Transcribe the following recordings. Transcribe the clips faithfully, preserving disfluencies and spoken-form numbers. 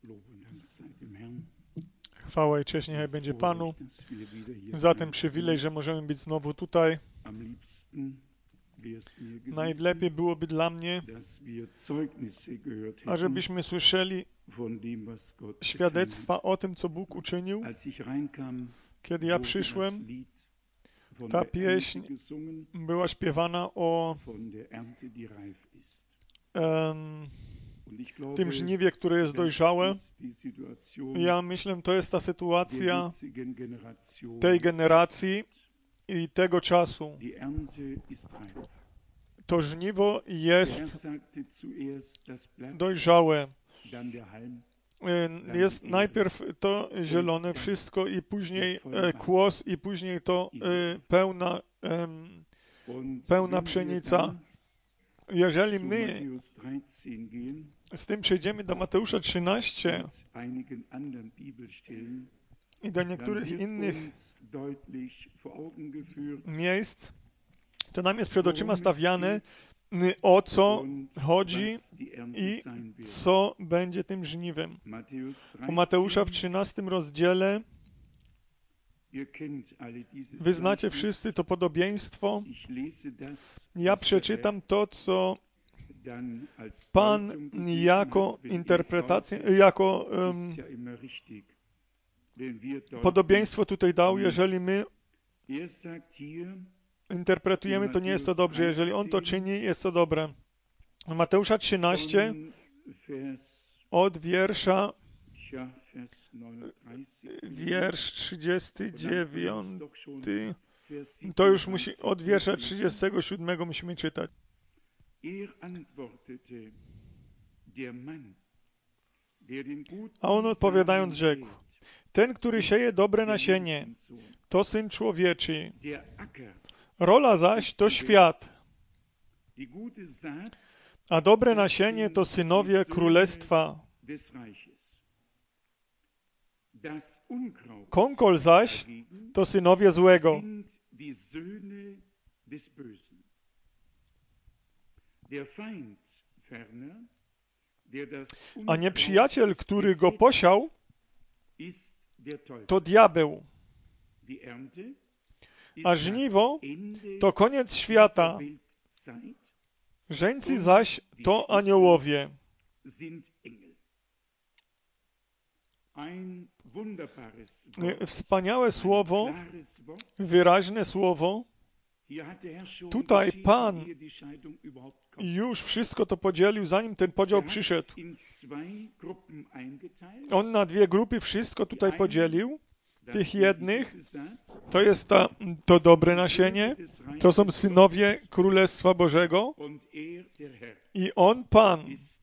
Chwała i cześć niechaj będzie Panu za ten przywilej, że możemy być znowu tutaj. Najlepiej byłoby dla mnie, ażebyśmy słyszeli świadectwa o tym, co Bóg uczynił. Kiedy ja przyszłem, ta pieśń była śpiewana o um, tym żniwie, które jest dojrzałe. Ja myślę, to jest ta sytuacja tej generacji i tego czasu. To żniwo jest dojrzałe. Jest najpierw to zielone wszystko i później kłos i później to pełna, pełna pszenica. Jeżeli my z tym przejdziemy do Mateusza trzynaście i do niektórych innych miejsc, to nam jest przed oczyma stawiane, o co chodzi i co będzie tym żniwem. U Mateusza w trzynastym rozdziale wy znacie wszyscy to podobieństwo. Ja przeczytam to, co Pan jako interpretację, jako um, podobieństwo tutaj dał. Jeżeli my interpretujemy, to nie jest to dobrze. Jeżeli On to czyni, jest to dobre. Mateusza trzynaście od wiersza wiersz trzydziesty dziewiąty, to już musi, od wiersza trzydziestego siódmego musimy czytać. A on odpowiadając rzekł: ten, który sieje dobre nasienie, to Syn Człowieczy. Rola zaś to świat, a dobre nasienie to synowie Królestwa. Konkol zaś to synowie złego. A nieprzyjaciel, który go posiał, to diabeł. A żniwo to koniec świata. Żeńcy zaś to aniołowie. Wspaniałe słowo, wyraźne słowo. Tutaj Pan już wszystko to podzielił, zanim ten podział przyszedł. On na dwie grupy wszystko tutaj podzielił. Tych jednych to jest ta, to dobre nasienie, to są synowie Królestwa Bożego i On, Pan,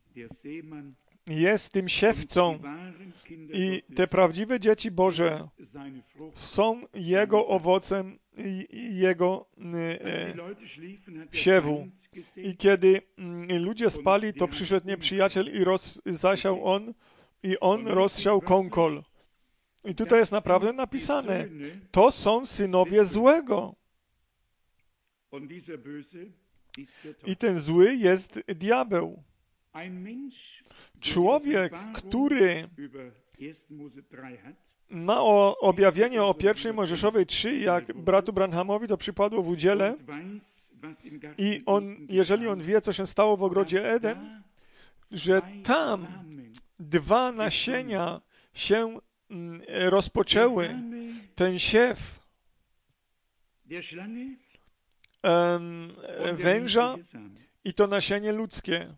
jest tym siewcą i te prawdziwe dzieci Boże są Jego owocem i Jego e, siewu. I kiedy mm, ludzie spali, to przyszedł nieprzyjaciel i roz, zasiał On i On rozsiał konkol. I tutaj jest naprawdę napisane, to są synowie złego. I ten zły jest diabeł. Człowiek, który ma o objawienie o pierwszej Mojżeszowej trzy, jak bratu Branhamowi to przypadło w udziale i on, jeżeli on wie, co się stało w ogrodzie Eden, że tam dwa nasienia się rozpoczęły, ten siew um, węża i to nasienie ludzkie.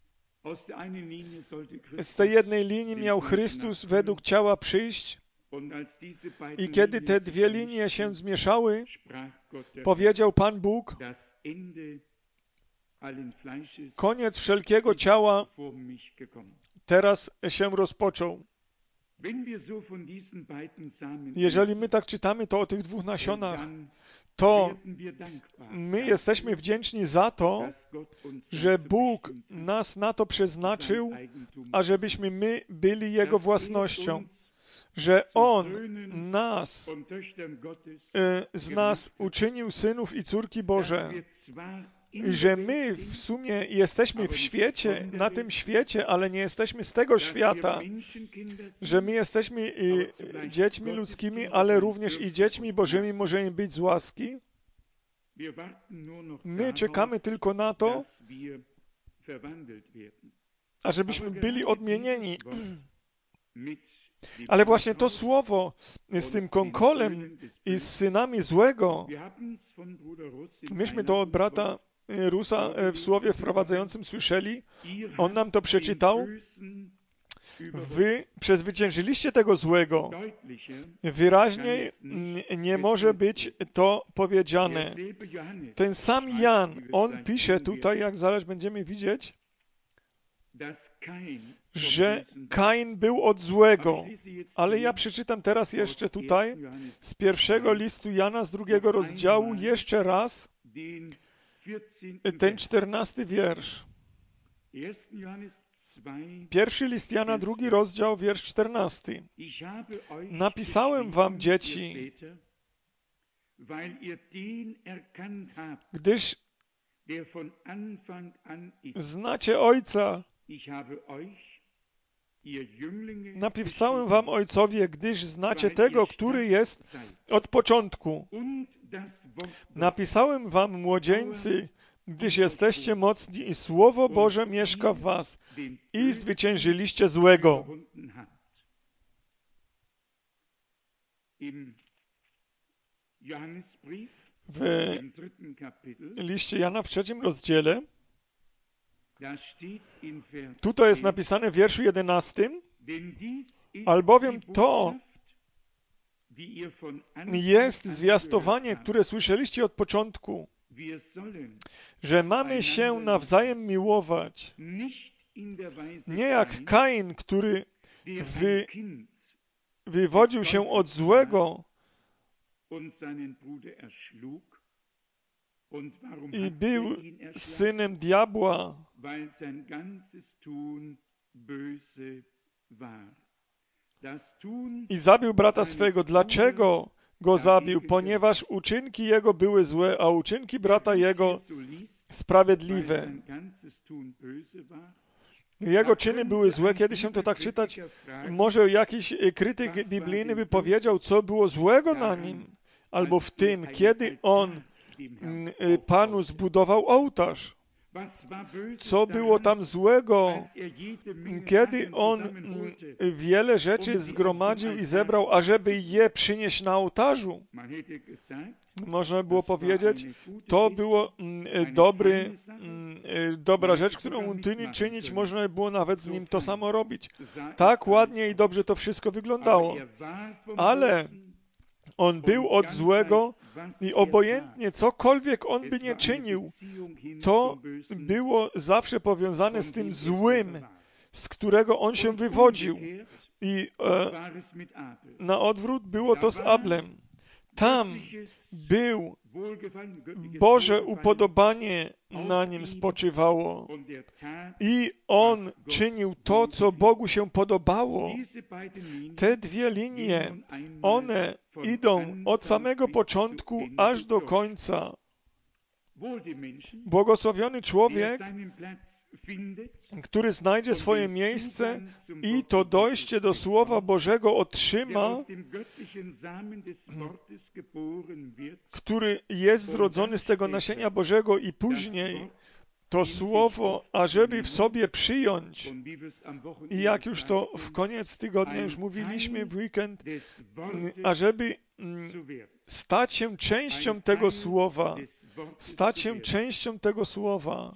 Z tej jednej linii miał Chrystus według ciała przyjść i kiedy te dwie linie się zmieszały, powiedział Pan Bóg: koniec wszelkiego ciała teraz się rozpoczął. Jeżeli my tak czytamy to o tych dwóch nasionach, to my jesteśmy wdzięczni za to, że Bóg nas na to przeznaczył, ażebyśmy my byli Jego własnością, że On nas, z nas uczynił synów i córki Boże, że my w sumie jesteśmy w świecie, na tym świecie, ale nie jesteśmy z tego świata, że my jesteśmy i dziećmi ludzkimi, ale również i dziećmi Bożymi możemy być z łaski. My czekamy tylko na to, ażebyśmy byli odmienieni. Ale właśnie to słowo z tym konkolem i z synami złego, myśmy to od brata Rusa w słowie wprowadzającym słyszeli, on nam to przeczytał. Wy przezwyciężyliście tego złego. Wyraźniej nie może być to powiedziane. Ten sam Jan, on pisze tutaj, jak zaraz będziemy widzieć, że Kain był od złego. Ale ja przeczytam teraz jeszcze tutaj z pierwszego listu Jana, z drugiego rozdziału, jeszcze raz ten czternasty wiersz. Pierwszy list Jana, drugi rozdział, wiersz czternasty. Napisałem wam, dzieci, gdyż znacie Ojca. Napisałem wam, ojcowie, gdyż znacie tego, który jest od początku. Napisałem wam, młodzieńcy, gdyż jesteście mocni i Słowo Boże mieszka w was i zwyciężyliście złego. W liście Jana w trzecim rozdziale tutaj jest napisane w wierszu jedenastym, albowiem to jest zwiastowanie, które słyszeliście od początku, że mamy się nawzajem miłować. Nie jak Kain, który wy, wywodził się od złego i był synem diabła. I zabił brata swego. Dlaczego go zabił? Ponieważ uczynki jego były złe, a uczynki brata jego sprawiedliwe. Jego czyny były złe. Kiedy się to tak czytać, może jakiś krytyk biblijny by powiedział, co było złego na nim, albo w tym, kiedy on Panu zbudował ołtarz. Co było tam złego, kiedy on wiele rzeczy zgromadził i zebrał, ażeby je przynieść na ołtarzu? Można było powiedzieć, to było dobry, dobra rzecz, którą czynić można było nawet z nim to samo robić. Tak ładnie i dobrze to wszystko wyglądało. Ale on był od złego i obojętnie cokolwiek on by nie czynił, to było zawsze powiązane z tym złym, z którego on się wywodził. I e, na odwrót było to z Ablem. Tam był Boże upodobanie na nim spoczywało i on czynił to, co Bogu się podobało. Te dwie linie, one idą od samego początku aż do końca. Błogosławiony człowiek, który znajdzie swoje miejsce i to dojście do Słowa Bożego otrzyma, który jest zrodzony z tego nasienia Bożego i później to Słowo, ażeby w sobie przyjąć. I jak już to w koniec tygodnia już mówiliśmy w weekend, ażeby stać się częścią tego Słowa, stać się częścią tego Słowa.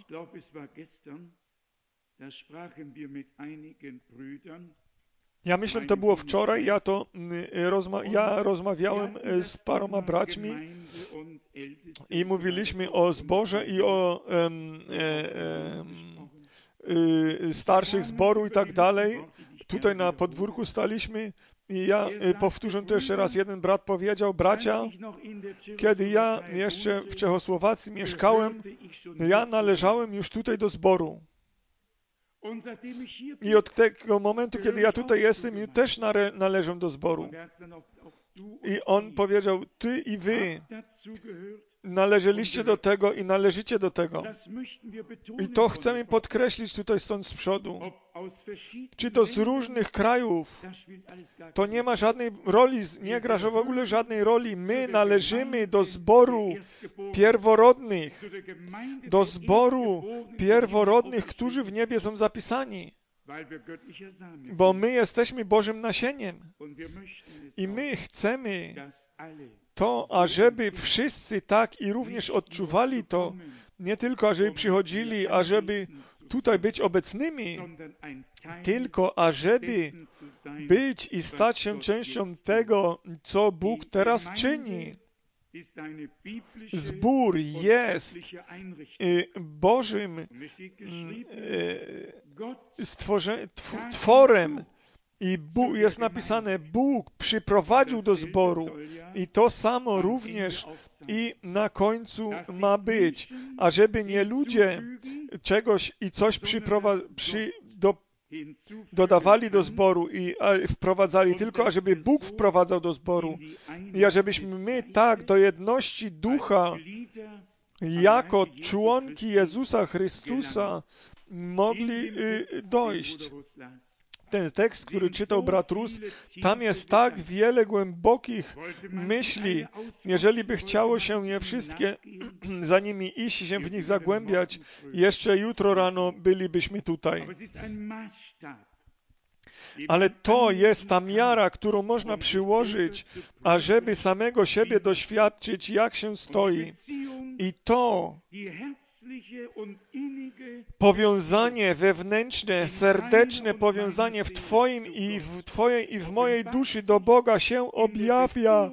Ja myślę, że to było wczoraj, ja to rozma ja rozmawiałem z paroma braćmi i mówiliśmy o zborze i o um, um, starszych zboru i tak dalej. Tutaj na podwórku staliśmy i ja powtórzę to jeszcze raz. Jeden brat powiedział, bracia, kiedy ja jeszcze w Czechosłowacji mieszkałem, ja należałem już tutaj do zboru. I od tego momentu, kiedy ja tutaj jestem, już też należę do zboru. I on powiedział, ty i wy należeliście do tego i należycie do tego. I to chcemy podkreślić tutaj stąd z przodu. Czy to z różnych krajów, to nie ma żadnej roli, nie gra w ogóle żadnej roli. My należymy do zboru pierworodnych, do zboru pierworodnych, którzy w niebie są zapisani. Bo my jesteśmy Bożym nasieniem. I my chcemy to, ażeby wszyscy tak i również odczuwali to, nie tylko ażeby przychodzili, ażeby tutaj być obecnymi, tylko ażeby być i stać się częścią tego, co Bóg teraz czyni. Zbór jest Bożym stworze, tworem i Bóg, jest napisane, Bóg przyprowadził do zboru i to samo również i na końcu ma być, ażeby nie ludzie czegoś i coś przyprowa- przy, do, dodawali do zboru i a, wprowadzali, tylko ażeby Bóg wprowadzał do zboru i ażebyśmy my tak do jedności ducha jako członki Jezusa Chrystusa mogli y, dojść. Ten tekst, który czytał brat Rus, tam jest tak wiele głębokich myśli. Jeżeli by chciało się je wszystkie za nimi iść i się w nich zagłębiać, jeszcze jutro rano bylibyśmy tutaj. Ale to jest ta miara, którą można przyłożyć, ażeby samego siebie doświadczyć, jak się stoi. I to powiązanie wewnętrzne, serdeczne powiązanie w Twoim i w Twojej i w mojej duszy do Boga się objawia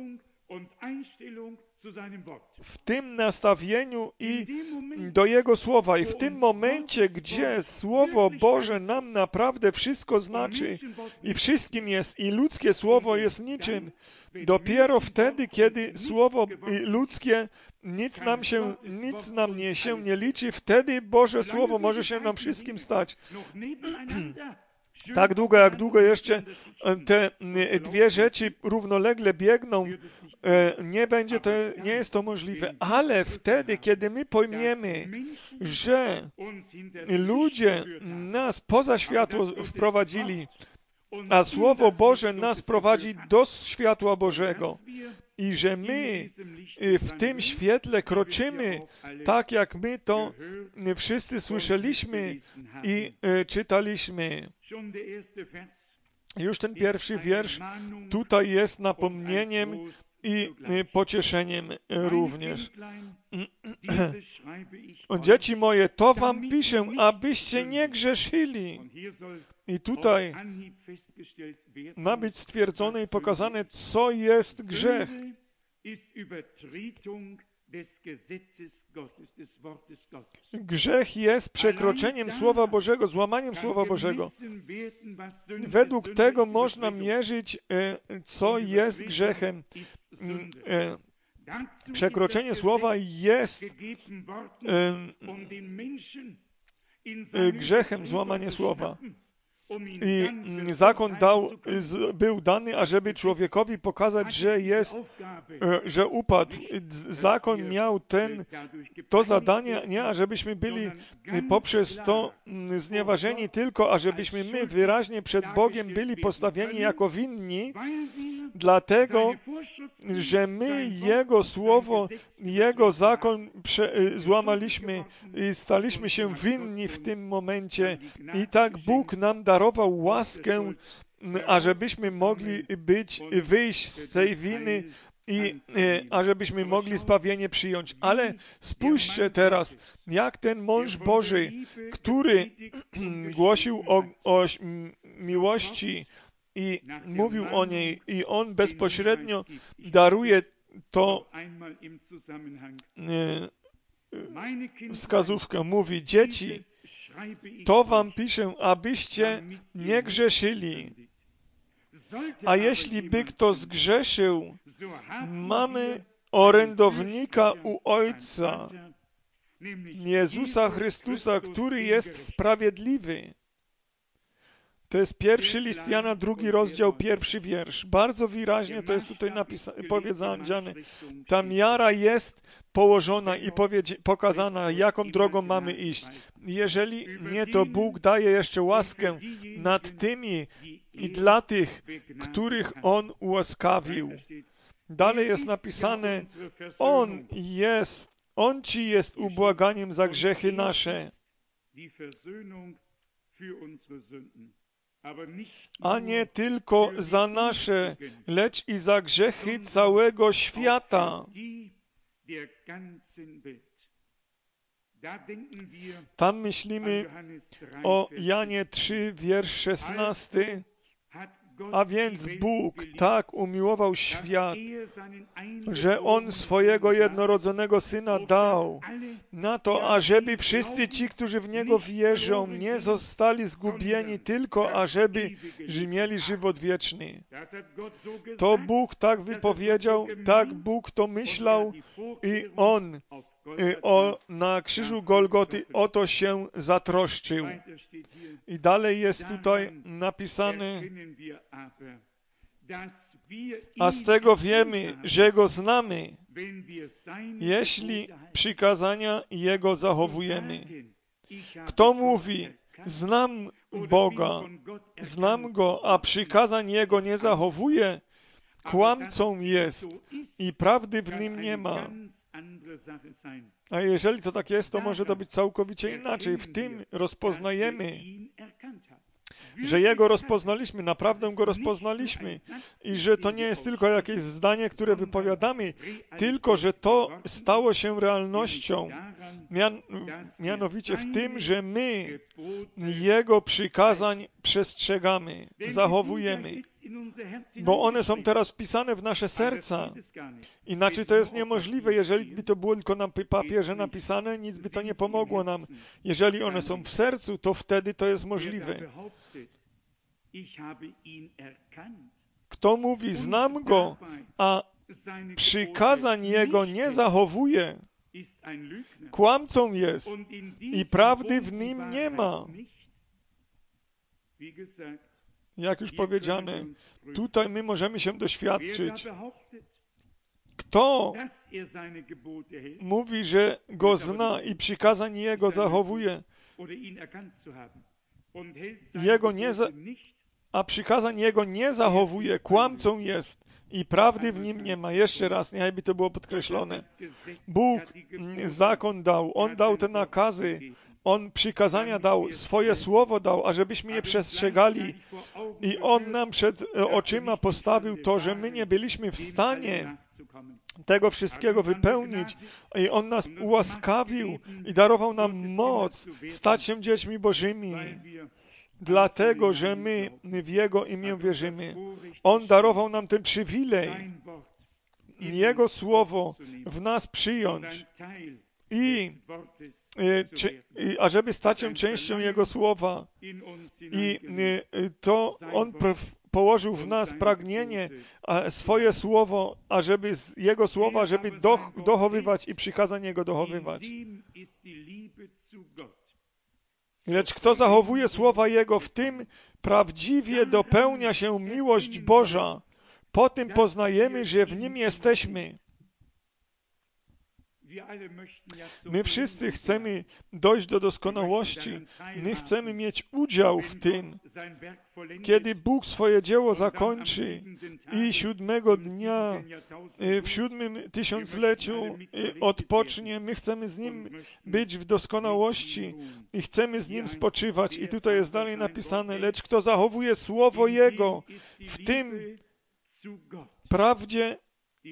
w tym nastawieniu i do Jego Słowa. I w tym momencie, gdzie Słowo Boże nam naprawdę wszystko znaczy i wszystkim jest, i ludzkie Słowo jest niczym, dopiero wtedy, kiedy Słowo ludzkie nic nam się, nic nam nie, się nie liczy, wtedy Boże Słowo może się nam wszystkim stać. Tak długo, jak długo jeszcze te dwie rzeczy równolegle biegną, nie będzie to, nie jest to możliwe. Ale wtedy, kiedy my pojmiemy, że ludzie nas poza światło wprowadzili, a Słowo Boże nas prowadzi do światła Bożego i że my w tym świetle kroczymy, tak jak my to wszyscy słyszeliśmy i czytaliśmy. Już ten pierwszy wiersz tutaj jest napomnieniem i pocieszeniem również. Dzieci moje, to wam piszę, abyście nie grzeszyli. I tutaj ma być stwierdzone i pokazane, co jest grzech. Grzech jest przekroczeniem Słowa Bożego, złamaniem Słowa Bożego. Według tego można mierzyć, co jest grzechem. Przekroczenie Słowa jest grzechem, złamanie Słowa. I zakon dał, był dany, ażeby człowiekowi pokazać, że jest, że upadł. Zakon miał ten, to zadanie, nie ażebyśmy byli poprzez to znieważeni, tylko ażebyśmy my wyraźnie przed Bogiem byli postawieni jako winni, dlatego, że my Jego Słowo, Jego zakon prze, złamaliśmy i staliśmy się winni w tym momencie. I tak Bóg nam darował łaskę, ażebyśmy mogli być, wyjść z tej winy i ażebyśmy mogli zbawienie przyjąć. Ale spójrzcie teraz, jak ten mąż Boży, który głosił o, o miłości i mówił o niej, i on bezpośrednio daruje to wskazówkę. Mówi, dzieci, to wam piszę, abyście nie grzeszyli. A jeśli by kto zgrzeszył, mamy orędownika u Ojca, Jezusa Chrystusa, który jest sprawiedliwy. To jest pierwszy list Jana, drugi rozdział, pierwszy wiersz. Bardzo wyraźnie to jest tutaj napisane, powiedziane. Ta miara jest położona i pokazana, jaką drogą mamy iść. Jeżeli nie, to Bóg daje jeszcze łaskę nad tymi i dla tych, których On ułaskawił. Dalej jest napisane, On jest, On Ci jest ubłaganiem za grzechy nasze, a nie tylko za nasze, lecz i za grzechy całego świata. Tam myślimy o Janie trzy, wiersz szesnasty. A więc Bóg tak umiłował świat, że On swojego jednorodzonego Syna dał, na to, ażeby wszyscy ci, którzy w Niego wierzą, nie zostali zgubieni, tylko ażeby mieli żywot wieczny. To Bóg tak wypowiedział, tak Bóg to myślał i On O, na krzyżu Golgoty o to się zatroszczył. I dalej jest tutaj napisane, a z tego wiemy, że Go znamy, jeśli przykazania Jego zachowujemy. Kto mówi, znam Boga, znam Go, a przykazań Jego nie zachowuje, kłamcą jest i prawdy w nim nie ma. A jeżeli to tak jest, to może to być całkowicie inaczej. W tym rozpoznajemy, że Jego rozpoznaliśmy, naprawdę Go rozpoznaliśmy i że to nie jest tylko jakieś zdanie, które wypowiadamy, tylko że to stało się realnością. Mian, mianowicie w tym, że my Jego przykazań przestrzegamy, zachowujemy, bo one są teraz wpisane w nasze serca. Inaczej to jest niemożliwe. Jeżeli by to było tylko na papierze napisane, nic by to nie pomogło nam. Jeżeli one są w sercu, to wtedy to jest możliwe. Kto mówi, znam Go, a przykazań Jego nie zachowuje, kłamcą jest i prawdy w nim nie ma. Jak już powiedziane, tutaj my możemy się doświadczyć. Kto mówi, że Go zna i przykazań Jego zachowuje, Jego nie za, a przykazań Jego nie zachowuje, kłamcą jest i prawdy w nim nie ma. Jeszcze raz, niechaj by to było podkreślone. Bóg zakon dał, On dał te nakazy, On przykazania dał, swoje słowo dał, ażebyśmy je przestrzegali i On nam przed oczyma postawił to, że my nie byliśmy w stanie tego wszystkiego wypełnić i On nas ułaskawił i darował nam moc stać się dziećmi Bożymi, dlatego, że my w Jego imię wierzymy. On darował nam ten przywilej, Jego słowo w nas przyjąć i, czy, ażeby stać się częścią Jego słowa. I to On położył w nas pragnienie, swoje słowo, ażeby z Jego słowa, żeby dochowywać i przykazań Jego dochowywać. Lecz kto zachowuje słowa Jego, w tym prawdziwie dopełnia się miłość Boża. Po tym poznajemy, że w Nim jesteśmy. My wszyscy chcemy dojść do doskonałości. My chcemy mieć udział w tym. Kiedy Bóg swoje dzieło zakończy i siódmego dnia w siódmym tysiącleciu odpocznie, my chcemy z Nim być w doskonałości i chcemy z Nim spoczywać. I tutaj jest dalej napisane, lecz kto zachowuje słowo Jego, w tym prawdzie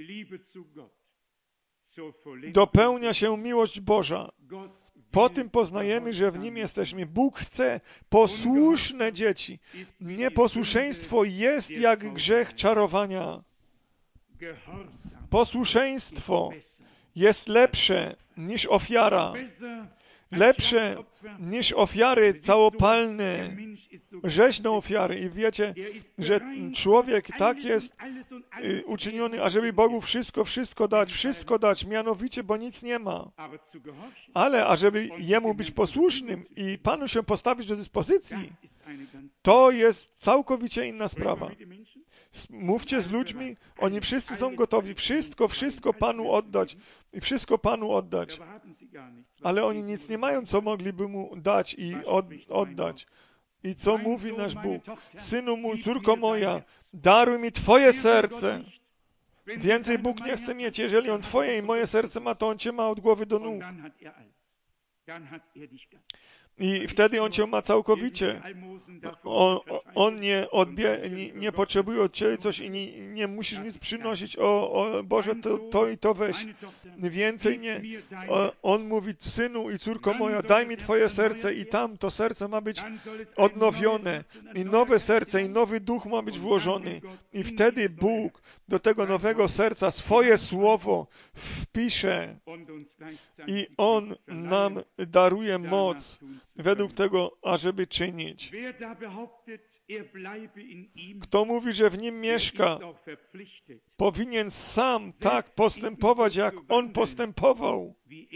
dopełnia się miłość Boża. Po tym poznajemy, że w Nim jesteśmy. Bóg chce posłuszne dzieci. Nieposłuszeństwo jest jak grzech czarowania. Posłuszeństwo jest lepsze niż ofiara. Lepsze niż ofiary całopalne, rzeźne ofiary. I wiecie, że człowiek tak jest uczyniony, ażeby Bogu wszystko, wszystko dać, wszystko dać, mianowicie, bo nic nie ma. Ale ażeby Jemu być posłusznym i Panu się postawić do dyspozycji, To jest całkowicie inna sprawa. Mówcie z ludźmi, oni wszyscy są gotowi wszystko, wszystko Panu oddać i wszystko Panu oddać. Ale oni nic nie mają, co mogliby Mu dać i od, oddać. I co mówi nasz Bóg? Synu mój, córko moja, daruj mi Twoje serce. Więcej Bóg nie chce mieć. Jeżeli On Twoje i moje serce ma, to On Cię ma od głowy do nóg. I wtedy On Cię ma całkowicie. On, on nie, odbie, nie, nie potrzebuje od Ciebie coś i nie, nie musisz nic przynosić. O, o Boże, to, to i to weź. Więcej nie. O, on mówi, synu i córko moja, daj mi Twoje serce i tam to serce ma być odnowione. I nowe serce, i nowy duch ma być włożony. I wtedy Bóg do tego nowego serca swoje słowo wpisze. I On nam daruje moc według tego, ażeby czynić. Kto mówi, że w nim mieszka, powinien sam tak postępować, jak on postępował.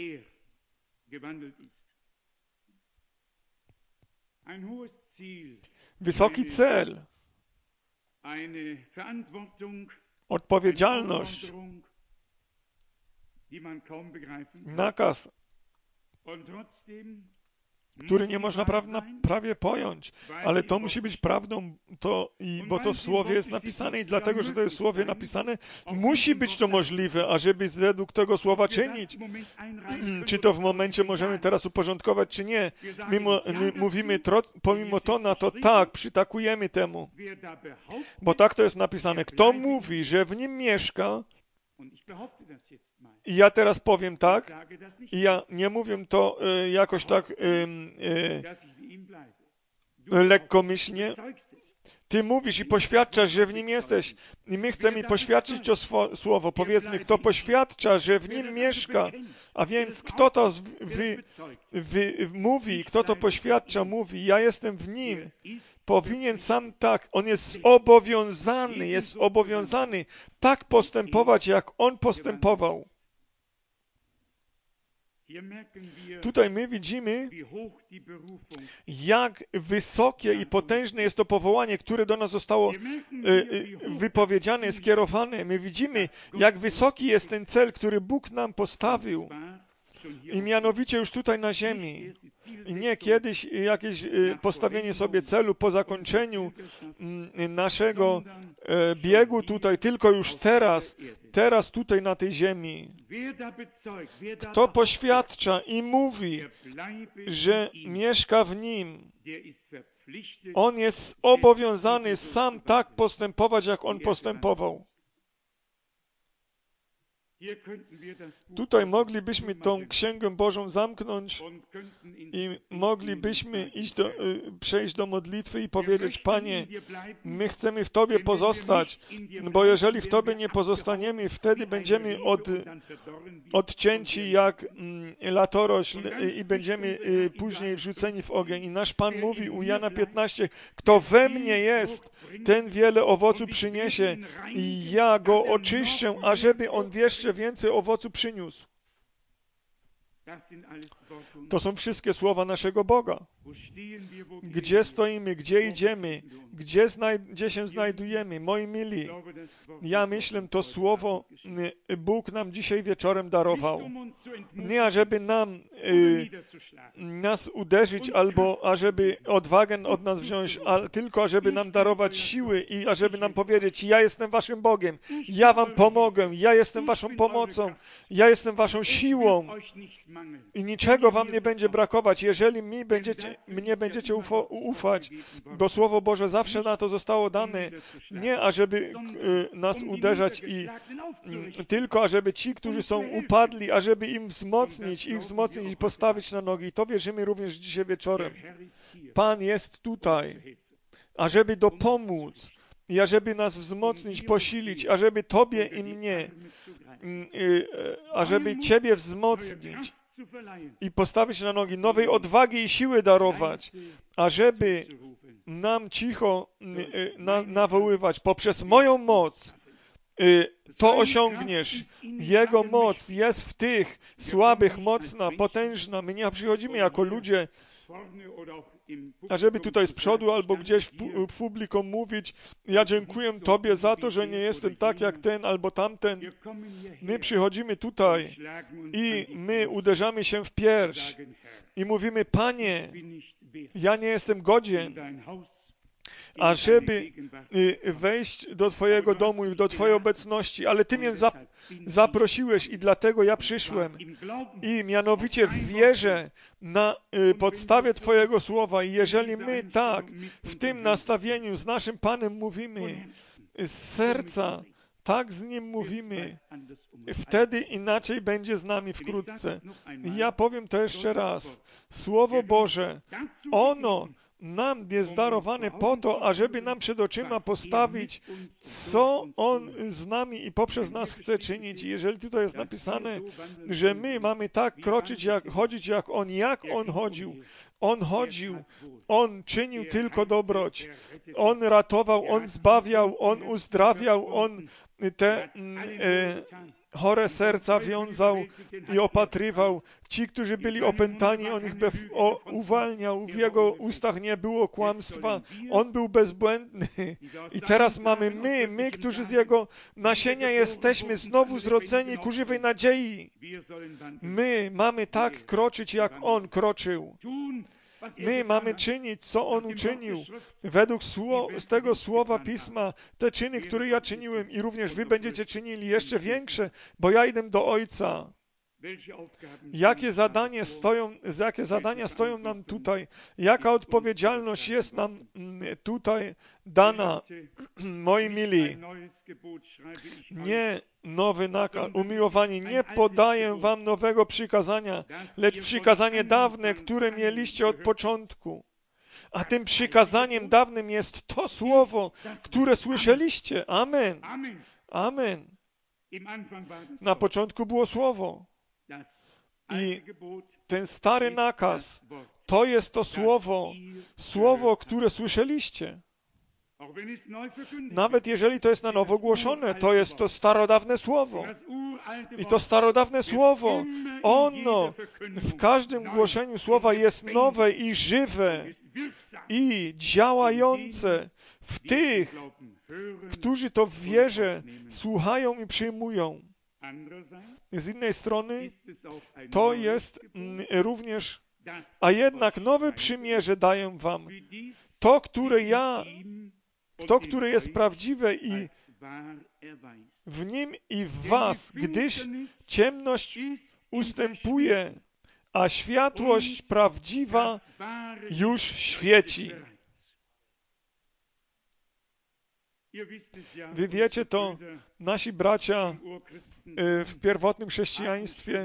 Wysoki cel, odpowiedzialność, nakaz, który nie można pra- prawie pojąć, ale to musi być prawdą, to i, bo to w Słowie jest napisane i dlatego, że to jest w Słowie napisane, musi być to możliwe, ażeby według tego Słowa czynić. Czy to w momencie możemy teraz uporządkować, czy nie. My, my mówimy tro, pomimo to na to tak, przytakujemy temu, bo tak to jest napisane. Kto mówi, że w nim mieszka, i ja teraz powiem tak, i ja nie mówię to y, jakoś tak y, y, lekkomyślnie. Ty mówisz i poświadczasz, że w nim jesteś. I my chcemy poświadczyć to swo- słowo. Powiedzmy, kto poświadcza, że w nim mieszka. A więc kto to wy, wy, mówi, kto to poświadcza, mówi, ja jestem w nim. Powinien sam tak, on jest obowiązany, jest obowiązany tak postępować, jak on postępował. Tutaj my widzimy, jak wysokie i potężne jest to powołanie, które do nas zostało wypowiedziane, skierowane. My widzimy, jak wysoki jest ten cel, który Bóg nam postawił. I mianowicie już tutaj na ziemi. I nie kiedyś jakieś postawienie sobie celu po zakończeniu naszego biegu tutaj, tylko już teraz, teraz tutaj na tej ziemi. Kto poświadcza i mówi, że mieszka w nim, on jest obowiązany sam tak postępować, jak on postępował. Tutaj moglibyśmy tą Księgę Bożą zamknąć i moglibyśmy iść do, przejść do modlitwy i powiedzieć, Panie, my chcemy w Tobie pozostać, bo jeżeli w Tobie nie pozostaniemy, wtedy będziemy od, odcięci jak latorośl i będziemy później wrzuceni w ogień. I nasz Pan mówi u Jana piętnaście, kto we mnie jest, ten wiele owocu przyniesie i ja go oczyszczę, ażeby on jeszcze więcej owocu przyniósł. To są wszystkie słowa naszego Boga. Gdzie stoimy, gdzie idziemy, gdzie, gdzie się znajdujemy, moi mili. Ja myślę, to słowo Bóg nam dzisiaj wieczorem darował. Nie ażeby nam y, nas uderzyć, albo ażeby odwagę od nas wziąć, ale tylko ażeby nam darować siły i ażeby nam powiedzieć, ja jestem waszym Bogiem, ja wam pomogę, ja jestem waszą pomocą, ja jestem waszą siłą. I niczego wam nie będzie brakować, jeżeli mi będziecie, mnie będziecie ufo, ufać, bo Słowo Boże zawsze na to zostało dane, nie ażeby y, nas uderzać i y, tylko ażeby ci, którzy są upadli, ażeby im wzmocnić, ich wzmocnić i postawić na nogi. I to wierzymy również dzisiaj wieczorem. Pan jest tutaj, ażeby dopomóc i ażeby nas wzmocnić, posilić, ażeby Tobie i mnie, y, y, ażeby Ciebie wzmocnić i postawić na nogi, nowej odwagi i siły darować, ażeby nam cicho na, nawoływać poprzez moją moc. To osiągniesz. Jego moc jest w tych słabych, mocna, potężna. My nie przychodzimy jako ludzie ażeby tutaj z przodu albo gdzieś w, pu- w publikum mówić, ja dziękuję Tobie za to, że nie jestem tak jak ten albo tamten. My przychodzimy tutaj i my uderzamy się w pierś i mówimy, Panie, ja nie jestem godzien, ażeby wejść do Twojego domu i do Twojej obecności, ale Ty mnie zap- zaprosiłeś i dlatego ja przyszłem. I mianowicie w wierze na y, podstawie Twojego słowa. I jeżeli my tak w tym nastawieniu z naszym Panem mówimy, z serca, tak z Nim mówimy, wtedy inaczej będzie z nami wkrótce. I ja powiem to jeszcze raz. Słowo Boże, ono nam jest darowane po to, ażeby nam przed oczyma postawić, co On z nami i poprzez nas chce czynić. I jeżeli tutaj jest napisane, że my mamy tak kroczyć, jak, chodzić jak On, jak On chodził, On chodził, On czynił tylko dobroć, On ratował, On zbawiał, On uzdrawiał, On te e, chore serca wiązał i opatrywał. Ci, którzy byli opętani, On ich bef- o, uwalniał. W Jego ustach nie było kłamstwa. On był bezbłędny. I teraz mamy my, my, którzy z Jego nasienia jesteśmy, znowu zrodzeni ku żywej nadziei. My mamy tak kroczyć, jak On kroczył. My mamy czynić, co On uczynił. Według sło- z tego słowa Pisma, te czyny, które ja czyniłem i również wy będziecie czynili jeszcze większe, bo ja idę do Ojca. Jakie zadanie stoją, jakie zadania stoją nam tutaj? Jaka odpowiedzialność jest nam tutaj dana, moi mili? Nie nowy nakaz, umiłowani, nie podaję wam nowego przykazania, lecz przykazanie dawne, które mieliście od początku. A tym przykazaniem dawnym jest to słowo, które słyszeliście. Amen. Amen. Na początku było słowo. I ten stary nakaz, to jest to słowo, słowo, które słyszeliście. Nawet jeżeli to jest na nowo głoszone, to jest to starodawne słowo. I to starodawne słowo, ono w każdym głoszeniu słowa jest nowe i żywe i działające w tych, którzy to w wierze słuchają i przyjmują. Z innej strony to jest również, a jednak nowe przymierze daję wam, to, które ja, to, które jest prawdziwe i w nim i w was, gdyż ciemność ustępuje, a światłość prawdziwa już świeci. Wy wiecie to, nasi bracia w pierwotnym chrześcijaństwie,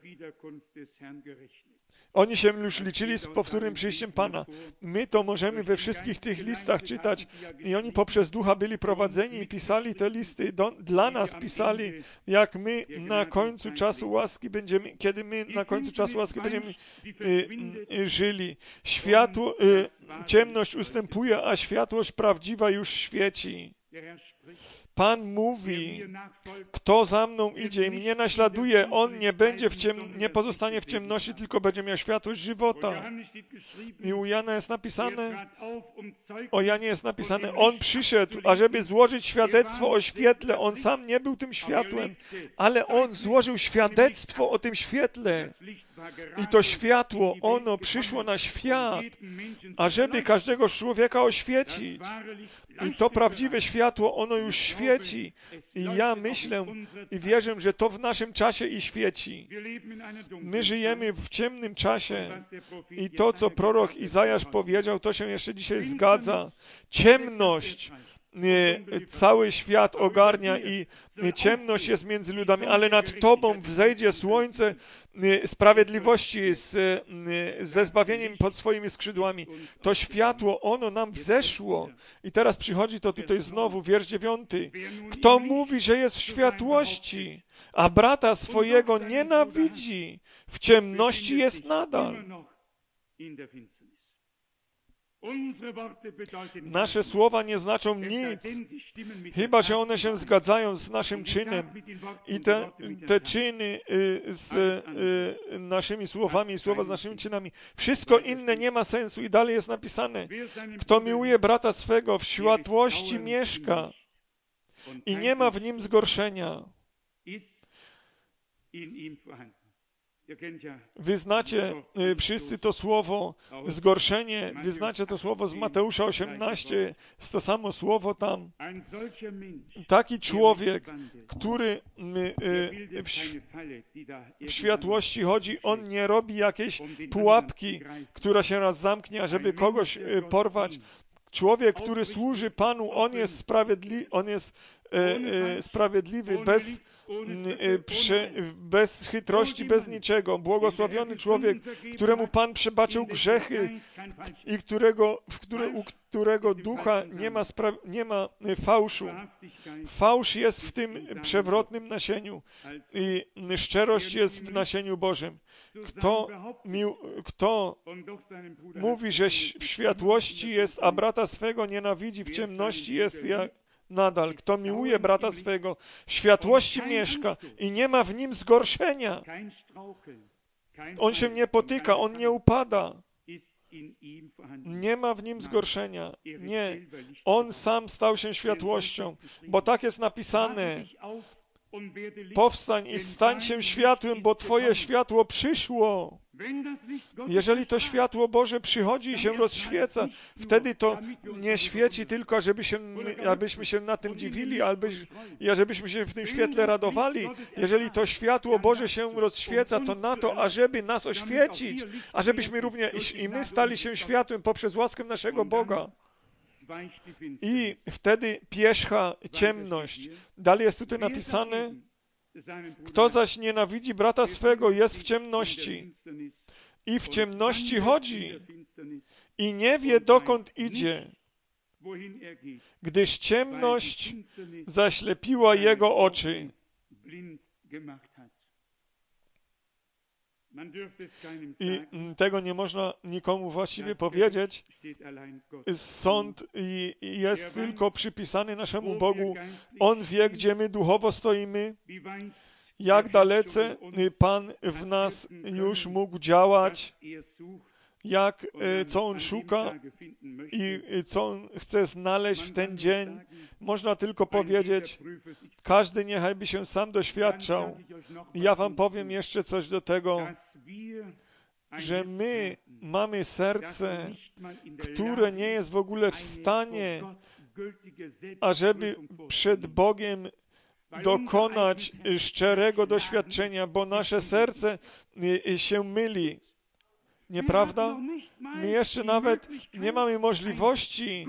oni się już liczyli z powtórnym przyjściem Pana. My to możemy we wszystkich tych listach czytać i oni poprzez Ducha byli prowadzeni i pisali te listy. Do, dla nas pisali, jak my na końcu czasu łaski będziemy, kiedy my na końcu czasu łaski będziemy y, y, żyli. Światło, y, ciemność ustępuje, a światłość prawdziwa już świeci. Pan mówi, kto za mną idzie i mnie naśladuje, on nie będzie w ciem... nie pozostanie w ciemności, tylko będzie miał światłość żywota. I u Jana jest napisane, o Janie jest napisane, on przyszedł, ażeby złożyć świadectwo o świetle. On sam nie był tym światłem, ale on złożył świadectwo o tym świetle. I to światło, ono przyszło na świat, ażeby każdego człowieka oświecić. I to prawdziwe światło, ono już świeci. I ja myślę i wierzę, że to w naszym czasie i świeci. My żyjemy w ciemnym czasie i to, co prorok Izajasz powiedział, to się jeszcze dzisiaj zgadza. Ciemność cały świat ogarnia i ciemność jest między ludami, ale nad Tobą wzejdzie słońce sprawiedliwości z, ze zbawieniem pod swoimi skrzydłami. To światło, ono nam wzeszło. I teraz przychodzi to tutaj znowu, wiersz dziewiąty. Kto mówi, że jest w światłości, a brata swojego nienawidzi, w ciemności jest nadal. Nasze słowa nie znaczą nic, chyba że one się zgadzają z naszym czynem. I te, te czyny z naszymi słowami i słowa z naszymi czynami. Wszystko inne nie ma sensu. I dalej jest napisane: kto miłuje brata swego, w światłości mieszka i nie ma w nim zgorszenia. Wy znacie wszyscy to słowo zgorszenie, wy znacie to słowo z Mateusza osiemnaście, jest to samo słowo tam. Taki człowiek, który w, w światłości chodzi, on nie robi jakiejś pułapki, która się raz zamknie, ażeby kogoś porwać. Człowiek, który służy Panu, on jest sprawiedliwy, on jest e, e, sprawiedliwy bez Prze, bez chytrości, bez niczego. Błogosławiony człowiek, któremu Pan przebaczył grzechy i którego, w które, u którego ducha nie ma, spra- nie ma fałszu. Fałsz jest w tym przewrotnym nasieniu i szczerość jest w nasieniu Bożym. Kto, mił, kto mówi, że w światłości jest, a brata swego nienawidzi, w ciemności jest jak nadal. Kto miłuje brata swego, w światłości mieszka i nie ma w nim zgorszenia. On się nie potyka, on nie upada. Nie ma w nim zgorszenia. Nie. On sam stał się światłością, bo tak jest napisane. Powstań i stań się światłem, bo Twoje światło przyszło. Jeżeli to światło Boże przychodzi i się rozświeca, wtedy to nie świeci tylko, żeby się, abyśmy się na tym dziwili, albo żebyśmy się w tym świetle radowali. Jeżeli to światło Boże się rozświeca, to na to, ażeby nas oświecić, ażebyśmy również i my stali się światłem poprzez łaskę naszego Boga. I wtedy pierzcha ciemność. Dalej jest tutaj napisane: kto zaś nienawidzi brata swego, jest w ciemności i w ciemności chodzi i nie wie, dokąd idzie, gdyż ciemność zaślepiła jego oczy. I tego nie można nikomu właściwie powiedzieć. Sąd jest tylko przypisany naszemu Bogu. On wie, gdzie my duchowo stoimy, jak dalece Pan w nas już mógł działać, jak, co On szuka i co On chce znaleźć w ten dzień. Można tylko powiedzieć, każdy niechaj by się sam doświadczał. I ja wam powiem jeszcze coś do tego, że my mamy serce, które nie jest w ogóle w stanie, ażeby przed Bogiem dokonać szczerego doświadczenia, bo nasze serce się myli. Nieprawda? My jeszcze nawet nie mamy możliwości,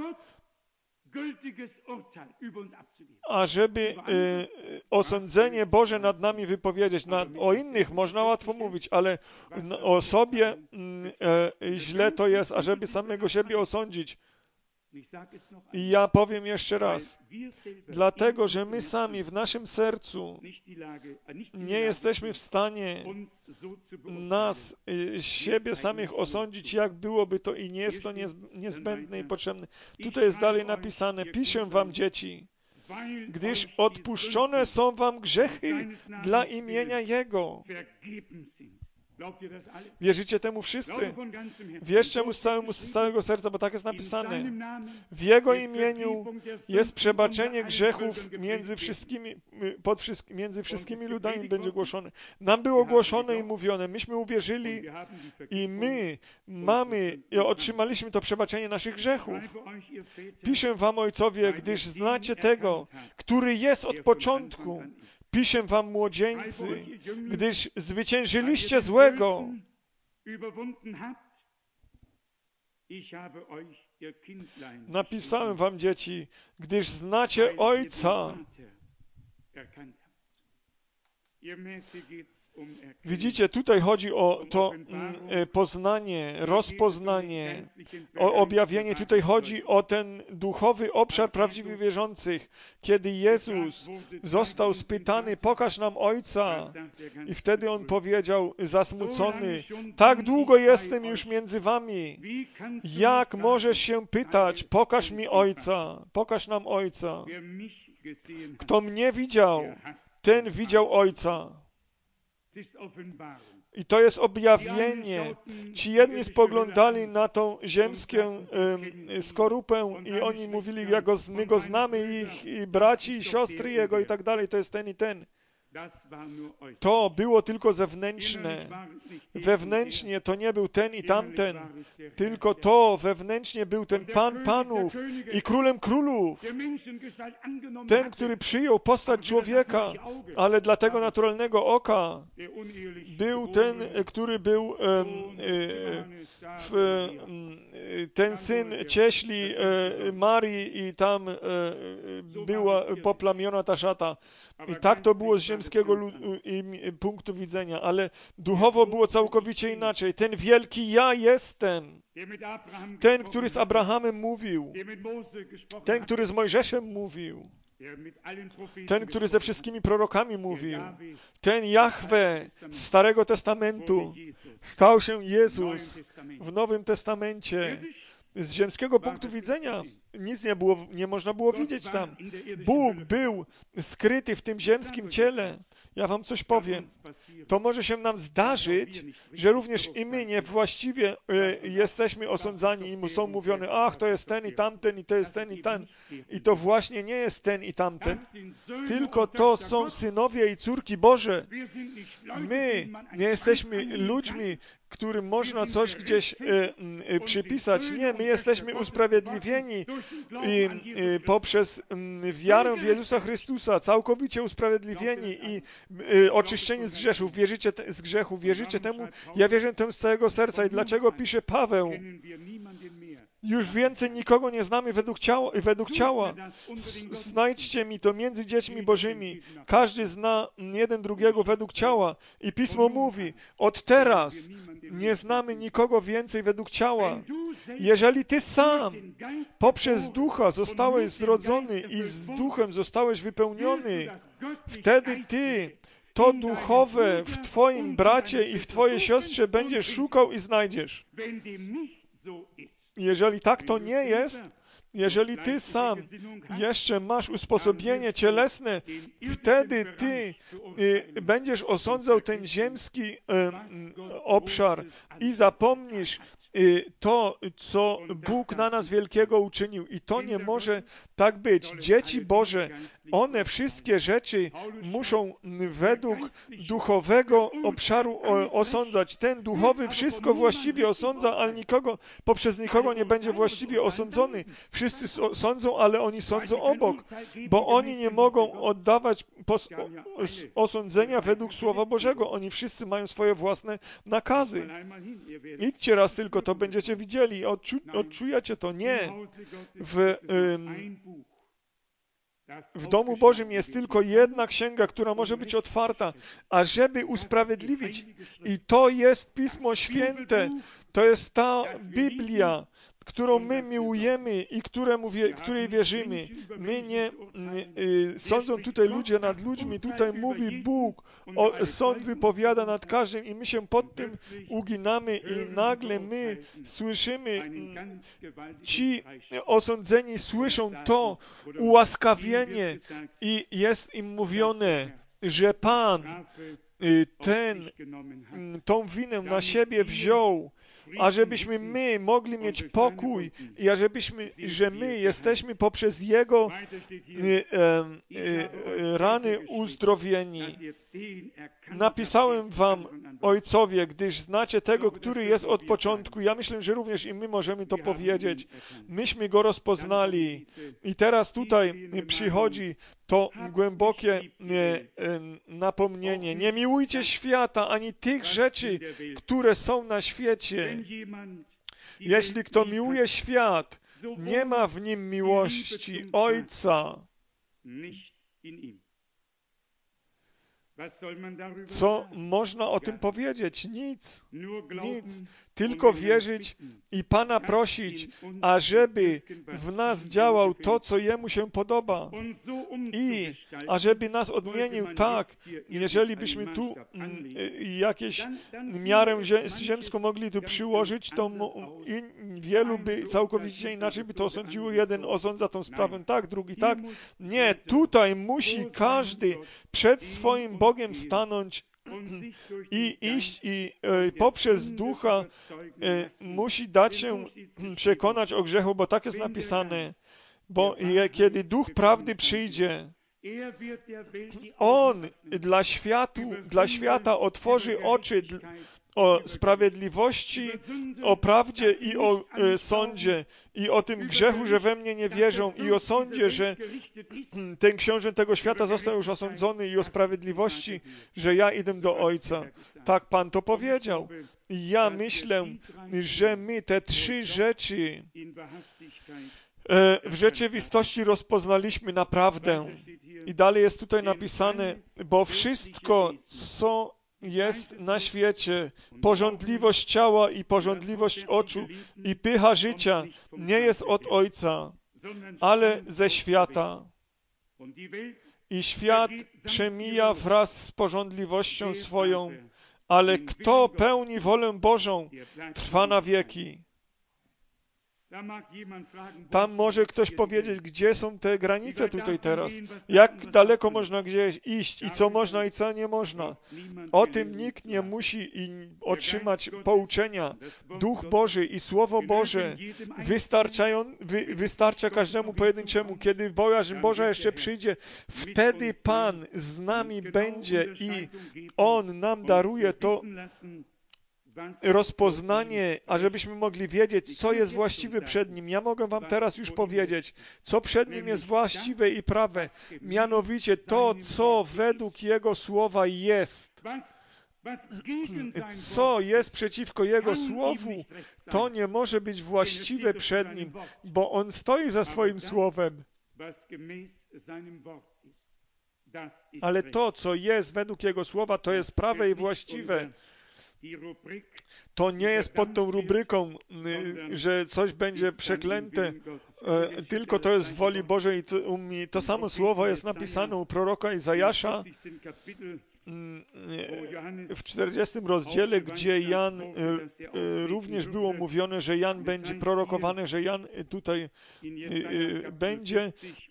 ażeby y, osądzenie Boże nad nami wypowiedzieć. Na, o innych można łatwo mówić, ale o sobie y, y, źle to jest, ażeby samego siebie osądzić. I ja powiem jeszcze raz, dlatego, że my sami w naszym sercu nie jesteśmy w stanie nas, siebie samych osądzić, jak byłoby to i nie jest to niezbędne i potrzebne. Tutaj jest dalej napisane: piszę wam, dzieci, gdyż odpuszczone są wam grzechy dla imienia Jego. Wierzycie temu wszyscy? Wierzcie mu z, całemu, z całego serca, bo tak jest napisane. W Jego imieniu jest przebaczenie grzechów między wszystkimi, pod wszystkimi, między wszystkimi ludami będzie głoszone. Nam było głoszone i mówione. Myśmy uwierzyli i my mamy i otrzymaliśmy to przebaczenie naszych grzechów. Piszę wam, ojcowie, gdyż znacie tego, który jest od początku. Piszę wam, młodzieńcy, gdyż zwyciężyliście złego. Napisałem wam, dzieci, gdyż znacie Ojca. Widzicie, tutaj chodzi o to poznanie, rozpoznanie, o objawienie. Tutaj chodzi o ten duchowy obszar prawdziwie wierzących. Kiedy Jezus został spytany, pokaż nam Ojca. I wtedy On powiedział, zasmucony, tak długo jestem już między wami. Jak możesz się pytać, pokaż mi Ojca, pokaż nam Ojca. Kto mnie widział, ten widział Ojca. I to jest objawienie. Ci jedni spoglądali na tą ziemską y, skorupę i oni mówili, jak go, my go znamy, ich i braci i siostry jego i tak dalej, to jest ten i ten. To było tylko zewnętrzne. Wewnętrznie to nie był ten i tamten, tylko to wewnętrznie był ten Pan Panów i Królem Królów. Ten, który przyjął postać człowieka, ale dla tego naturalnego oka był ten, który był w, ten syn cieśli Marii i tam była poplamiona ta szata. I tak to było z ziemskiego punktu widzenia, ale duchowo było całkowicie inaczej. Ten wielki ja jestem, ten, który z Abrahamem mówił, ten, który z Mojżeszem mówił, ten, który ze wszystkimi prorokami mówił, ten Jahwe z Starego Testamentu stał się Jezus w Nowym Testamencie. Z ziemskiego punktu widzenia nic nie było, nie można było widzieć tam. Bóg był skryty w tym ziemskim ciele. Ja wam coś powiem. To może się nam zdarzyć, że również i my niewłaściwie y, jesteśmy osądzani i mu są mówione, ach, to jest ten i tamten, i to jest ten i ten. I to właśnie nie jest ten i tamten, tylko to są synowie i córki Boże. My nie jesteśmy ludźmi, którym można coś gdzieś y, y, przypisać. Nie, my jesteśmy usprawiedliwieni i, y, poprzez y, wiarę w Jezusa Chrystusa, całkowicie usprawiedliwieni i y, oczyszczeni z grzeszów. Wierzycie te, z grzechu, wierzycie temu? Ja wierzę temu z całego serca. I dlaczego pisze Paweł? Już więcej nikogo nie znamy według ciała. Według ciała. Znajdźcie mi to między dziećmi bożymi. Każdy zna jeden drugiego według ciała. I Pismo mówi, od teraz nie znamy nikogo więcej według ciała. Jeżeli ty sam poprzez Ducha zostałeś zrodzony i z Duchem zostałeś wypełniony, wtedy ty to duchowe w twoim bracie i w twojej siostrze będziesz szukał i znajdziesz. Jeżeli tak to nie jest, jeżeli ty sam jeszcze masz usposobienie cielesne, wtedy ty y, będziesz osądzał ten ziemski y, y, obszar i zapomnisz y, to, co Bóg na nas wielkiego uczynił. I to nie może tak być. Dzieci Boże, one wszystkie rzeczy muszą według duchowego obszaru osądzać. Ten duchowy wszystko właściwie osądza, ale nikogo, poprzez nikogo nie będzie właściwie osądzony. Wszyscy sądzą, ale oni sądzą obok, bo oni nie mogą oddawać pos- osądzenia według Słowa Bożego. Oni wszyscy mają swoje własne nakazy. Idźcie raz tylko, to będziecie widzieli, odczu- odczujecie to. Nie. W, ym, w domu Bożym jest tylko jedna księga, która może być otwarta, a żeby usprawiedliwić. I to jest Pismo Święte, to jest ta Biblia, którą my miłujemy i któremu wie, której wierzymy. My nie, nie y, sądzą tutaj ludzie nad ludźmi, tutaj mówi Bóg, o, sąd wypowiada nad każdym i my się pod tym uginamy i nagle my słyszymy, ci osądzeni słyszą to ułaskawienie i jest im mówione, że Pan y, ten, tą winę na siebie wziął, ażebyśmy my mogli mieć pokój i ażebyśmy, że my jesteśmy poprzez Jego y, y, y, rany uzdrowieni. Napisałem wam, ojcowie, gdyż znacie tego, który jest od początku. Ja myślę, że również i my możemy to powiedzieć. Myśmy Go rozpoznali. I teraz tutaj przychodzi to głębokie napomnienie. Nie miłujcie świata, ani tych rzeczy, które są na świecie. Jeśli kto miłuje świat, nie ma w nim miłości Ojca. Co można o tym powiedzieć? Nic. Nic. Tylko wierzyć i Pana prosić, ażeby w nas działał to, co Jemu się podoba. I ażeby nas odmienił tak, jeżeli byśmy tu jakieś miarę ziemską mogli tu przyłożyć, to wielu by całkowicie inaczej by to osądziło. Jeden osądza tą sprawę tak, drugi tak. Nie, tutaj musi każdy przed swoim Bogiem stanąć i iść i e, poprzez Ducha e, musi dać się przekonać o grzechu, bo tak jest napisane, bo je, kiedy Duch Prawdy przyjdzie, On dla, światu, dla świata otworzy oczy o sprawiedliwości, o prawdzie i o e, sądzie i o tym grzechu, że we mnie nie wierzą i o sądzie, że ten książę tego świata został już osądzony i o sprawiedliwości, że ja idę do Ojca. Tak Pan to powiedział. I ja myślę, że my te trzy rzeczy e, w rzeczywistości rozpoznaliśmy naprawdę. I dalej jest tutaj napisane, bo wszystko, co jest na świecie, pożądliwość ciała i pożądliwość oczu i pycha życia nie jest od Ojca, ale ze świata. I świat przemija wraz z pożądliwością swoją, ale kto pełni wolę Bożą, trwa na wieki. Tam może ktoś powiedzieć, gdzie są te granice tutaj teraz, jak daleko można gdzieś iść i co można i co nie można. O tym nikt nie musi otrzymać pouczenia. Duch Boży i Słowo Boże wystarczają, wy, wystarcza każdemu pojedynczemu. Kiedy bojaźń Boża jeszcze przyjdzie, wtedy Pan z nami będzie i On nam daruje to rozpoznanie, ażebyśmy mogli wiedzieć, co jest właściwe przed Nim. Ja mogę wam teraz już powiedzieć, co przed Nim jest właściwe i prawe. Mianowicie to, co według Jego Słowa jest. Co jest przeciwko Jego Słowu, to nie może być właściwe przed Nim, bo On stoi za swoim Słowem. Ale to, co jest według Jego Słowa, to jest prawe i właściwe. To nie jest pod tą rubryką, że coś będzie przeklęte, tylko to jest w woli Bożej. To, to samo słowo jest napisane u proroka Izajasza w czterdziestym rozdziale, gdzie Jan również było mówione, że Jan będzie prorokowany, że Jan tutaj będzie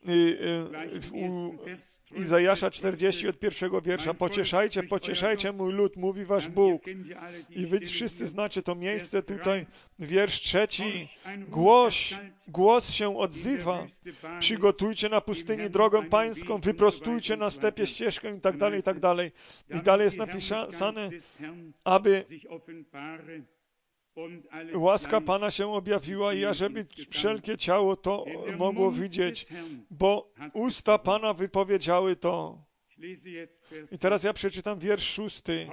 u Izajasza czterdzieści od pierwszego wiersza. Pocieszajcie, pocieszajcie mój lud, mówi wasz Bóg. I wy wszyscy znacie to miejsce tutaj, wiersz trzeci. Głos, głos się odzywa. Przygotujcie na pustyni drogę pańską, wyprostujcie na stepie ścieżkę i tak dalej, i tak dalej. I dalej jest napisane, aby łaska Pana się objawiła i ażeby wszelkie ciało to mogło widzieć, bo usta Pana wypowiedziały to. I teraz ja przeczytam wiersz szósty.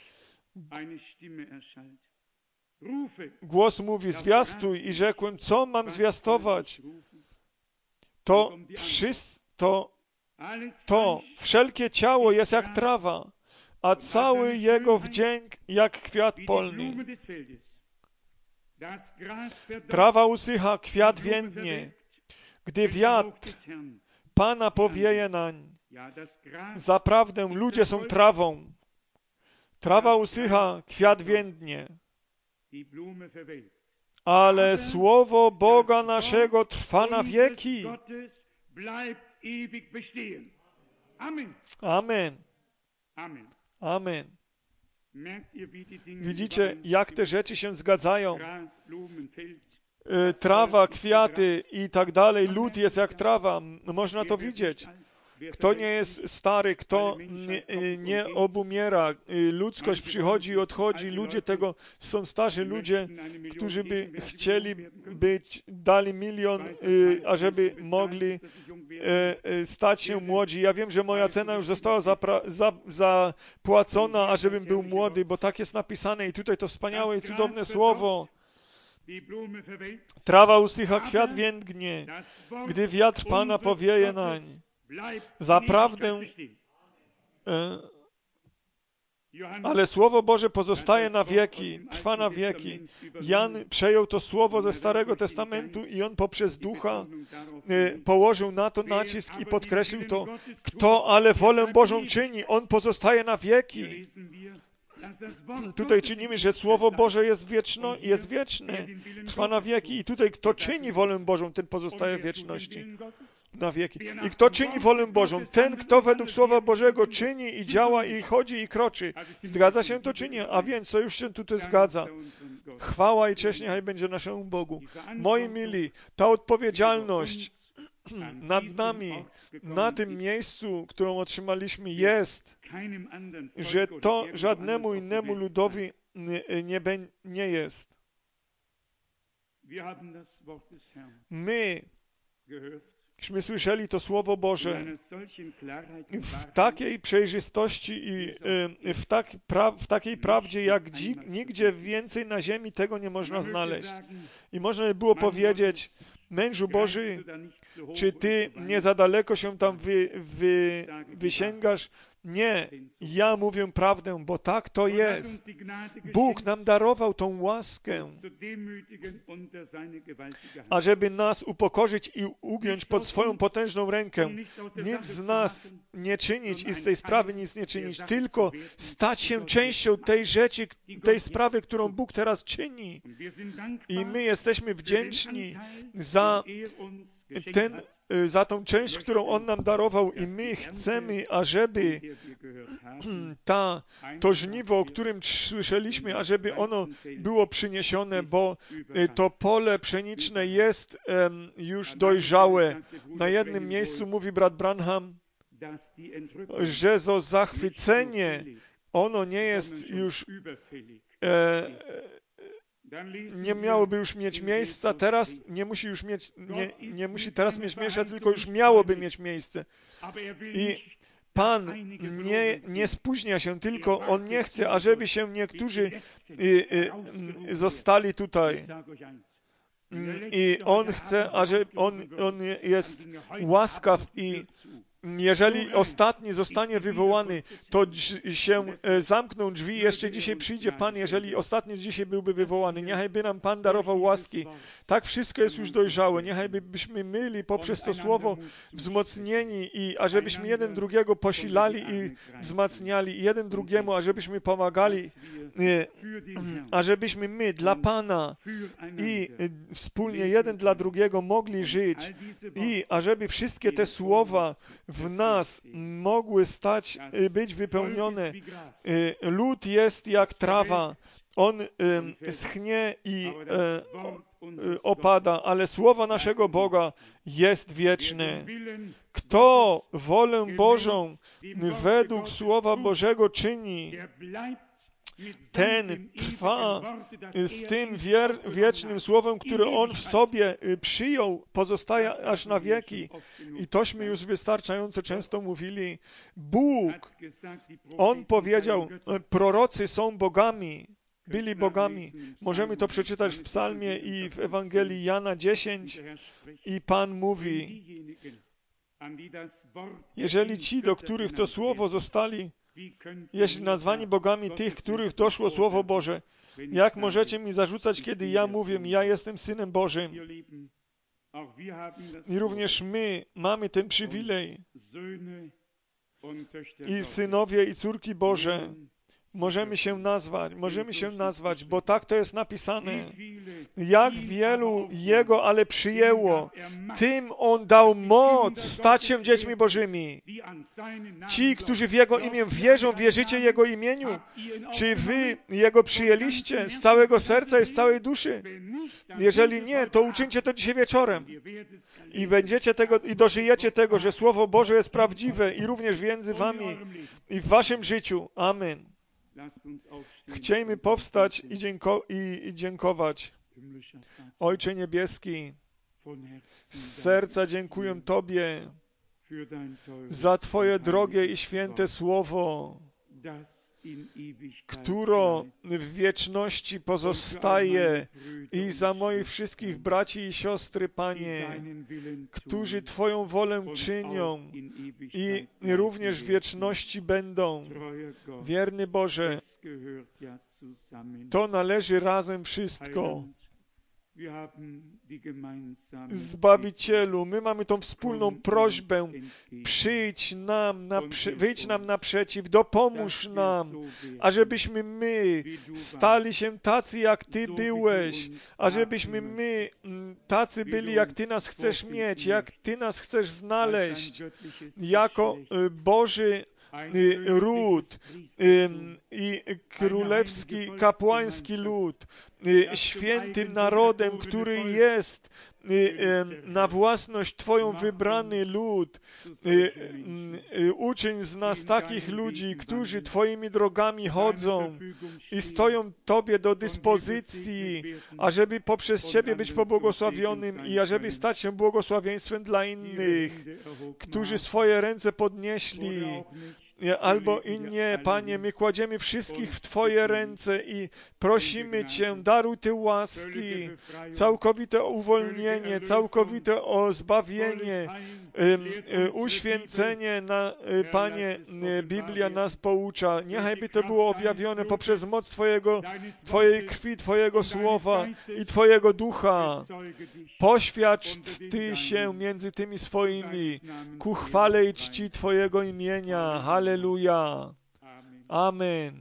Głos mówi, zwiastuj, i rzekłem, co mam zwiastować? To wszystko, to wszelkie ciało jest jak trawa, a cały jego wdzięk jak kwiat polny. Trawa usycha, kwiat więdnie, gdy wiatr Pana powieje nań. Zaprawdę ludzie są trawą. Trawa usycha, kwiat więdnie. Ale słowo Boga naszego trwa na wieki. Amen. Amen. Widzicie, jak te rzeczy się zgadzają. Trawa, kwiaty i tak dalej. Lud jest jak trawa. Można to widzieć. Kto nie jest stary, kto nie, nie obumiera. Ludzkość przychodzi i odchodzi. Ludzie tego, są starzy ludzie, którzy by chcieli być, dali milion, ażeby mogli stać się młodzi. Ja wiem, że moja cena już została zapra- za, zapłacona, ażebym był młody, bo tak jest napisane i tutaj to wspaniałe i cudowne słowo. Trawa usycha, kwiat więdnie, gdy wiatr Pana powieje nań. Zaprawdę, e, ale Słowo Boże pozostaje na wieki, trwa na wieki. Jan przejął to Słowo ze Starego Testamentu i on poprzez Ducha y, położył na to nacisk i podkreślił to. Kto ale wolę Bożą czyni, on pozostaje na wieki. Tutaj czynimy, że Słowo Boże jest wieczno, jest wieczne, trwa na wieki. I tutaj kto czyni wolę Bożą, ten pozostaje w wieczności. Na wieki. I kto czyni wolę Bożą? Ten, kto według Słowa Bożego czyni i działa i chodzi i kroczy. Zgadza się to czy nie? A więc to już się tutaj zgadza. Chwała i cześć niechaj będzie naszemu Bogu. Moi mili, ta odpowiedzialność nad nami, na tym miejscu, którą otrzymaliśmy, jest, że to żadnemu innemu ludowi nie, nie, nie jest. My Myśmy słyszeli to Słowo Boże w takiej przejrzystości i w, tak, pra, w takiej prawdzie, jak dzi, nigdzie więcej na ziemi tego nie można znaleźć. I można by było powiedzieć, mężu Boży, czy ty nie za daleko się tam wy, wy, wysięgasz? Nie, ja mówię prawdę, bo tak to jest. Bóg nam darował tą łaskę, ażeby nas upokorzyć i ugiąć pod swoją potężną rękę. Nic z nas nie czynić i z tej sprawy nic nie czynić, tylko stać się częścią tej rzeczy, tej sprawy, którą Bóg teraz czyni. I my jesteśmy wdzięczni za ten za tą część, którą On nam darował i my chcemy, ażeby ta, to żniwo, o którym słyszeliśmy, ażeby ono było przyniesione, bo to pole pszeniczne jest um, już dojrzałe. Na jednym miejscu mówi brat Branham, że to zachwycenie, ono nie jest już e, nie miałoby już mieć miejsca, teraz nie musi już mieć, nie, nie musi teraz mieć miejsca, tylko już miałoby mieć miejsce. I Pan nie, nie spóźnia się, tylko On nie chce, ażeby się niektórzy y, y, zostali tutaj. I On chce, ażeby On, on jest łaskaw i jeżeli ostatni zostanie wywołany, to się zamkną drzwi. Jeszcze dzisiaj przyjdzie Pan, jeżeli ostatni dzisiaj byłby wywołany. Niechaj by nam Pan darował łaski. Tak wszystko jest już dojrzałe. Niechaj byśmy myli poprzez to słowo wzmocnieni i ażebyśmy jeden drugiego posilali i wzmacniali. I jeden drugiemu, ażebyśmy pomagali. Ażebyśmy my dla Pana i wspólnie jeden dla drugiego mogli żyć. I ażeby wszystkie te słowa w nas mogły stać, być wypełnione. Lud jest jak trawa, on schnie i opada, ale słowo naszego Boga jest wieczne. Kto wolę Bożą według Słowa Bożego czyni, ten trwa z tym wier, wiecznym słowem, które On w sobie przyjął, pozostaje aż na wieki. I tośmy już wystarczająco często mówili. Bóg, On powiedział, prorocy są bogami, byli bogami. Możemy to przeczytać w psalmie i w Ewangelii Jana dziesięć i Pan mówi, jeżeli ci, do których to słowo zostali, jeśli nazwani bogami tych, których doszło Słowo Boże, jak możecie mi zarzucać, kiedy ja mówię, ja jestem Synem Bożym? I również my mamy ten przywilej. I synowie i córki Boże możemy się nazwać, możemy się nazwać, bo tak to jest napisane. Jak wielu Jego ale przyjęło, tym On dał moc stać się dziećmi Bożymi. Ci, którzy w Jego imię wierzą, wierzycie Jego imieniu? Czy wy Jego przyjęliście z całego serca i z całej duszy? Jeżeli nie, to uczyńcie to dzisiaj wieczorem. I będziecie tego, i dożyjecie tego, że Słowo Boże jest prawdziwe i również między wami i w waszym życiu. Amen. Chciejmy powstać i, dzięko- i, i dziękować. Ojcze Niebieski, z serca dziękuję Tobie za Twoje drogie i święte Słowo. która w wieczności pozostaje, i za moich wszystkich braci i siostry, Panie, którzy Twoją wolę czynią i również w wieczności będą. Wierny Boże, to należy razem wszystko. Zbawicielu, my mamy tą wspólną prośbę, przyjdź nam, naprze- wyjdź nam naprzeciw, dopomóż nam, ażebyśmy my stali się tacy, jak Ty byłeś, ażebyśmy my tacy byli, jak Ty nas chcesz mieć, jak Ty nas chcesz znaleźć, jako Boży ród i królewski, kapłański lud, świętym narodem, który jest na własność Twoją wybrany lud. Uczyń z nas takich ludzi, którzy Twoimi drogami chodzą i stoją Tobie do dyspozycji, ażeby poprzez Ciebie być pobłogosławionym i ażeby stać się błogosławieństwem dla innych, którzy swoje ręce podnieśli, albo i nie. Panie, my kładziemy wszystkich w Twoje ręce i prosimy Cię, daruj Ty łaski, całkowite uwolnienie, całkowite o zbawienie, uświęcenie, na, Panie, Biblia nas poucza. Niechaj by to było objawione poprzez moc Twojego, Twojej krwi, Twojego słowa i Twojego ducha. Poświadcz Ty się między tymi swoimi ku chwale i czci Twojego imienia. Halleluja. Amen.